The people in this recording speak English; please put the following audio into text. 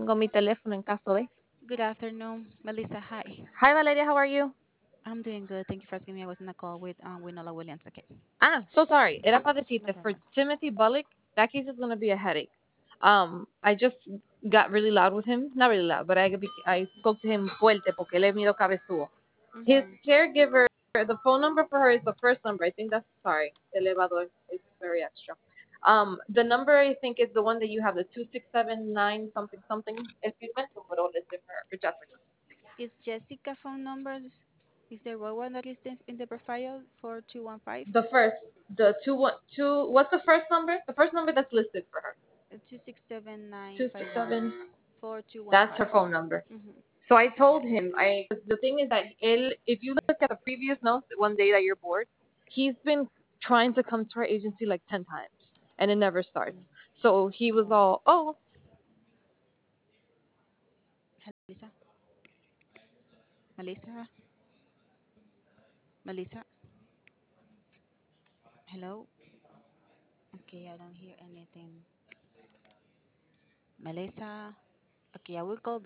tengo mi teléfono en caso de. Good afternoon, Melissa. Hi. Hi, Valeria, how are you? I'm doing good. Thank you for asking me. I was in a call with Nola Williams. Okay. So sorry. Era para No decirte, for problem. Timothy Bullock, that case is going to be a headache. I just got really loud with him. Not really loud, but I spoke to him fuerte porque él es medio cabezudo. His Mhm. caregiver, the phone number for her is the first number. I think that's, sorry, elevador is very extra. The number I think is the one that you have, the 2679 something something. El firme el número es de for Jessica. Is Jessica phone number? Is there one that is in the profile for 215? The first, the what's the first number? The first number that's listed for her. Two six seven nine Two five six one seven. four two one That's five. her phone number. Mhm. So I told him, the thing is that if you look at the previous notes, one day that you're bored, he's been trying to come to our agency like 10 times, and it never starts. So he was Oh. all, oh, Hello, Melissa. Melissa. Melissa. Hello. Okay, I don't hear anything. Melissa. Okay, I will call